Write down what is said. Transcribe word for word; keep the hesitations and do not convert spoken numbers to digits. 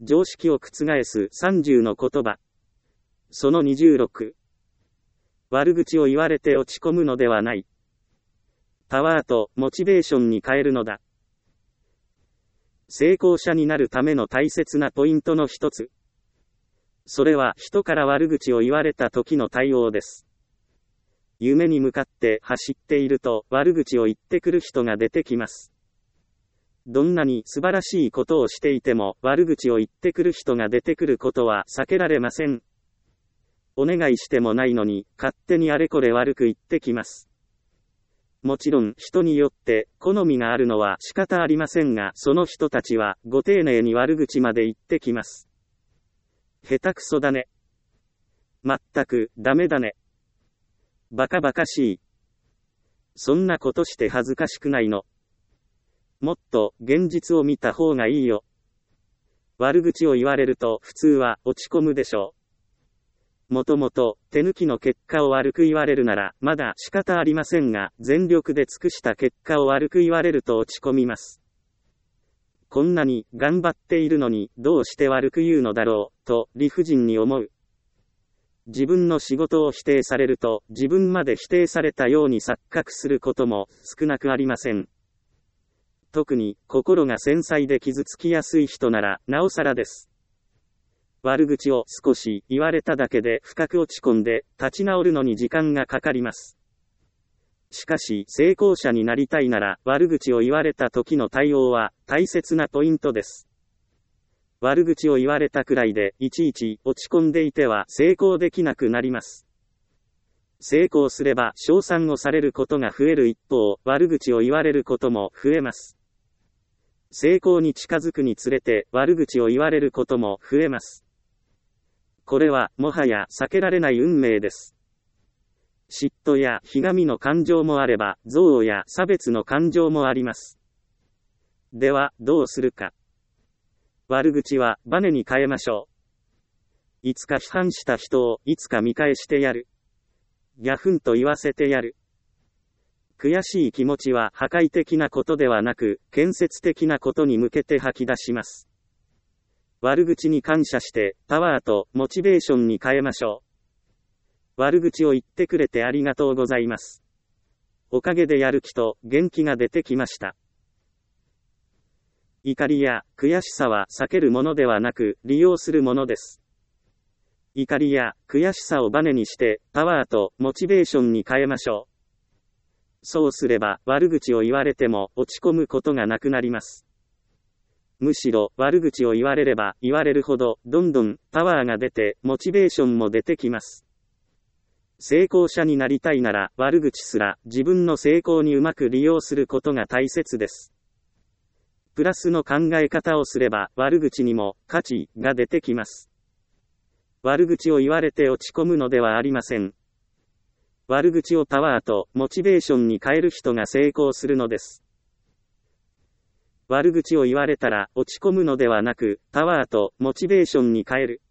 常識を覆すさんじゅうの言葉。そのにじゅうろく。悪口を言われて落ち込むのではない。パワーとモチベーションに変えるのだ。成功者になるための大切なポイントの一つ。それは人から悪口を言われた時の対応です。夢に向かって走っていると悪口を言ってくる人が出てきます。どんなに素晴らしいことをしていても悪口を言ってくる人が出てくることは避けられません。お願いしてもないのに勝手にあれこれ悪く言ってきます。もちろん人によって好みがあるのは仕方ありませんが、その人たちはご丁寧に悪口まで言ってきます。下手くそだね。まったくダメだね。バカバカしい。そんなことして恥ずかしくないの？もっと現実を見た方がいいよ。悪口を言われると普通は落ち込むでしょう。もともと手抜きの結果を悪く言われるならまだ仕方ありませんが、全力で尽くした結果を悪く言われると落ち込みます。こんなに頑張っているのにどうして悪く言うのだろうと理不尽に思う。自分の仕事を否定されると自分まで否定されたように錯覚することも少なくありません。特に心が繊細で傷つきやすい人ならなおさらです。悪口を少し言われただけで深く落ち込んで立ち直るのに時間がかかります。しかし成功者になりたいなら悪口を言われた時の対応は大切なポイントです。悪口を言われたくらいでいちいち落ち込んでいては成功できなくなります。成功すれば称賛をされることが増える一方、悪口を言われることも増えます。成功に近づくにつれて悪口を言われることも増えます。これはもはや避けられない運命です。嫉妬やひがみの感情もあれば、憎悪や差別の感情もあります。では、どうするか。悪口はバネに変えましょう。いつか批判した人をいつか見返してやる。ギャフンと言わせてやる。悔しい気持ちは破壊的なことではなく、建設的なことに向けて吐き出します。悪口に感謝して、パワーとモチベーションに変えましょう。悪口を言ってくれてありがとうございます。おかげでやる気と元気が出てきました。怒りや悔しさは避けるものではなく、利用するものです。怒りや悔しさをバネにして、パワーとモチベーションに変えましょう。そうすれば、悪口を言われても落ち込むことがなくなります。むしろ悪口を言われれば言われるほどどんどんパワーが出てモチベーションも出てきます。成功者になりたいなら悪口すら自分の成功にうまく利用することが大切です。プラスの考え方をすれば悪口にも価値が出てきます。悪口を言われて落ち込むのではありません。悪口をパワーとモチベーションに変える人が成功するのです。悪口を言われたら落ち込むのではなく、パワーとモチベーションに変える。